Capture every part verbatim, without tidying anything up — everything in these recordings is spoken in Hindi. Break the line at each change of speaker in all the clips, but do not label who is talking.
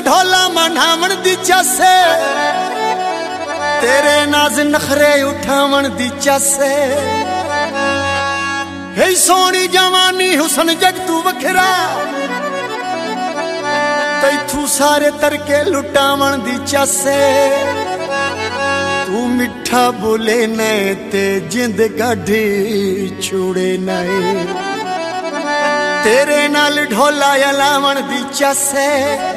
ढोला मनावन दी चासे, तेरे नाज नखरे उठावन दी चासे। हे सोनी जवानी हुसन जग तू वखरा, तैथू सारे तरके लुटावन दी चासे। तू मिठा बोले नए ते जिंद गाढ़ी छुड़े नए, तेरे नाल ढोला अलावण दी चासे।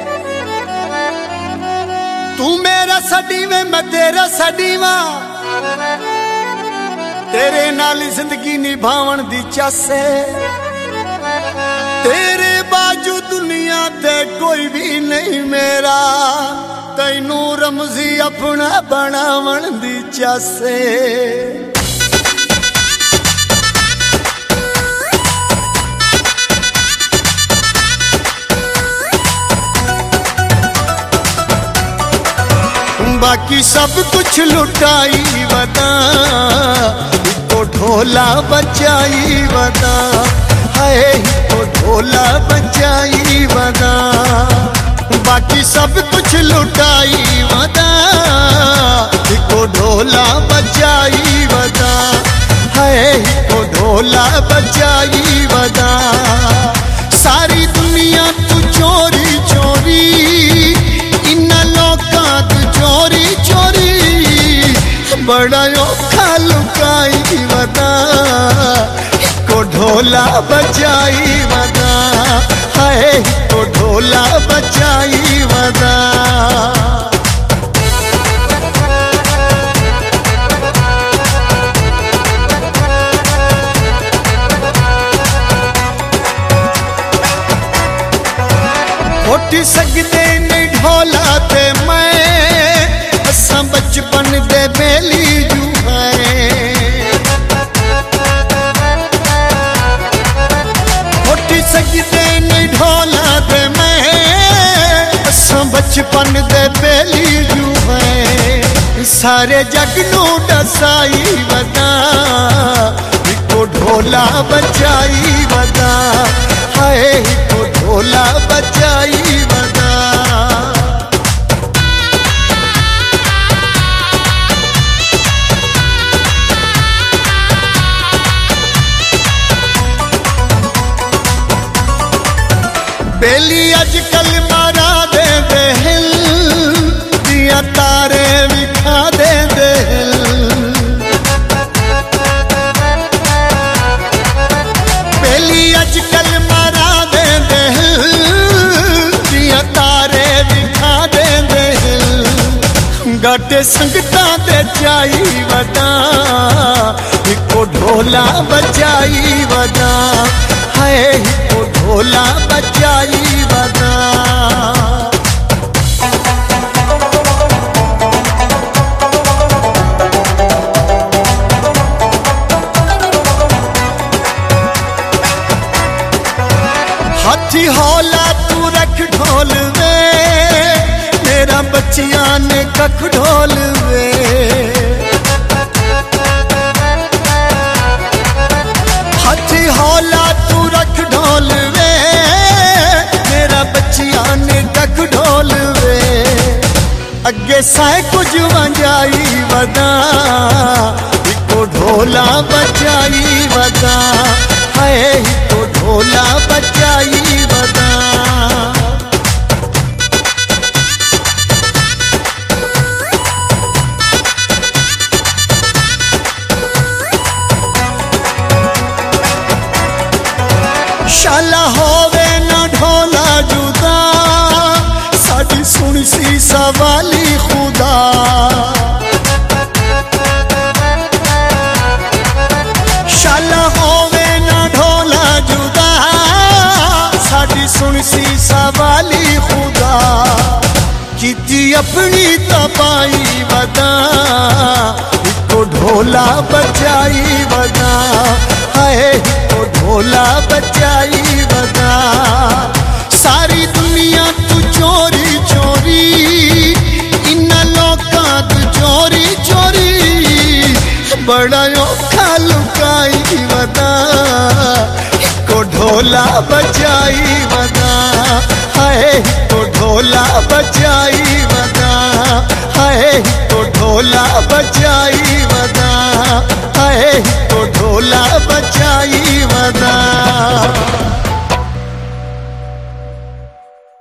तू मेरा सडीवे मैं तेरा सडीवा, तेरे नाल जिंदगी निभावन दी चासे। तेरे बाजू दुनिया ते कोई भी नहीं मेरा, तैनू रमजी अपना बनावन दी चासे। बाकी सब कुछ लुटाई वदा, तो ढोला बचाई वदा, है तो ढोला बचाई वदा। बाकी सब कुछ लुटाई वदा, तो ढोला बचाई वदा, है तो ढोला बचाई वदा। सारी दुनिया तू चोरी चोरी, इन लोका तू चोरी चोरी, बड़ा औखा लुकाई वदा, को ढोला बचाई वदा, है तो ढोला बचाई वदा। उठ सकते नहीं ढोला ते मैं, असा बचपन दे बेली जू है। उठ सकते नहीं ढोला ते मैं, असा बचपन दे बेली जू है। सारे जग नू दसाई वदा, को ढोला बचाई वदा, है तो ढोला बचाई वदा। बेली अजकल मारा दे दे हिल, दिया तारे विखा दे दे हिल। बेली अजकल मारा दे दे हिल, दिया तारे विखा दे दे हिल। गाटे संगता दे चाई वदा, को ढोला बचाई वदा, है तो ढोला बचाई वदा। हाथी हौला तू रख ढोल वे, मेरा बच्चिया ने कख ढोल वे। हाथी हौला तू रख ढोल वे, मेरा बच्चिया ने कख ढोल वे। अगे साए कुछ वंजाई वदा, को ढोला बचाई वदा, है तो ढोला बचाई वदा। शाला होवे ना ढोला जुदा, साडी सुनी सी सवाली खुदा। शाला होवे ना ढोला जुदा, साडी सुनी सी सवाली खुदा। कीती अपनी तपाई वदा, को ढोला बचाई वदा, है तो ढोला बचाई वदा। सारी दुनिया तू चोरी चोरी, इन लोका तू चोरी चोरी, बड़ा औखा लुकाई वदा, को ढोला बचाई वदा, है तो ढोला ढोला बजाई वदा, है तो ढोला बजाई वदा, है तो ढोला बजाई वदा।